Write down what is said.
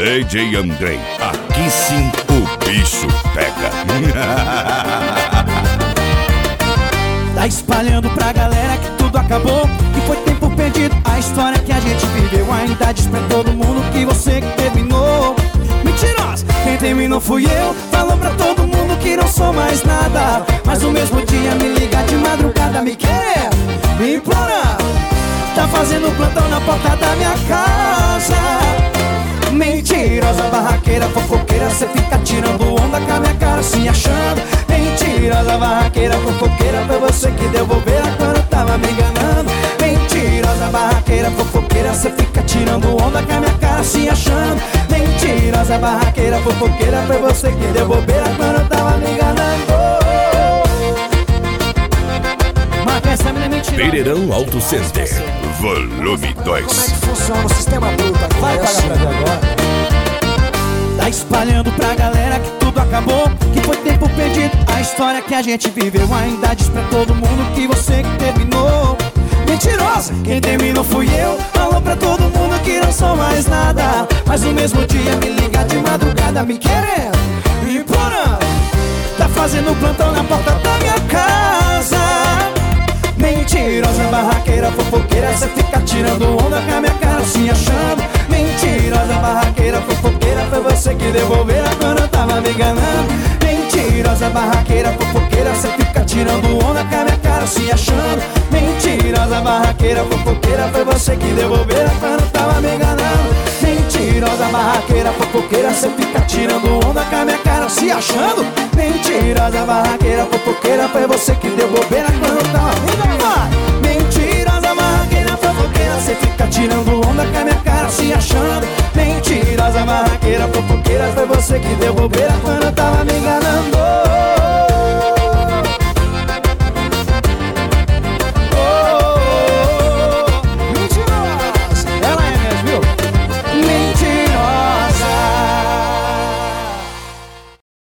DJ Andrei, aqui sim o bicho pega. Tá espalhando pra galera que tudo acabou, que foi tempo perdido, a história que a gente viveu. Ainda diz pra todo mundo que você que terminou. Mentirosa, quem terminou fui eu. Falou pra todo mundo que não sou mais nada, mas no mesmo dia me liga de madrugada, me quer, me implora. Tá fazendo plantão na porta da minha casa. Mentirosa, barraqueira, fofoqueira, cê fica tirando onda com a minha cara, se achando. Mentirosa, barraqueira, fofoqueira, foi você que deu bobeira quando tava me enganando. Mentirosa, barraqueira, fofoqueira, cê fica tirando onda com a minha cara, se achando. Mentirosa, barraqueira, fofoqueira, foi você que deu bobeira quando tava me enganando. Marca essa menina mentirosa. Pereirão Auto Center, volume 2. Como é que funciona o sistema bruto aqui? Vai pagar pra ver agora. Tá espalhando pra galera que tudo acabou, que foi tempo perdido, a história que a gente viveu. Ainda diz pra todo mundo que você que terminou. Mentirosa, quem terminou fui eu. Falou pra todo mundo que não sou mais nada, mas no mesmo dia me liga de madrugada, me querendo, me implorando. Tá fazendo plantão na porta da minha casa. Mentirosa, barraqueira, fofoqueira, cê fica tirando onda com a minha cara, se achando. Mentirosa, barraqueira, fofoqueira, foi você que deu bobeira quando eu tava me enganando. Mentirosa, barraqueira, fofoqueira, cê fica tirando onda com a minha cara, se achando. Mentirosa, barraqueira, fofoqueira, foi você que deu bobeira quando eu tava me enganando. Mentirosa, barraqueira, fofoqueira, cê fica tirando onda com a minha cara, se achando. Mentirosa, barraqueira, fofoqueira, foi você que deu bobeira quando eu tava me enganando. Mentirosa, barraqueira, fofoqueira, cê fica tirando onda com a minha cara, se achando. Mentirosa, barraqueira, fofoqueira, foi você que deu bobeira quando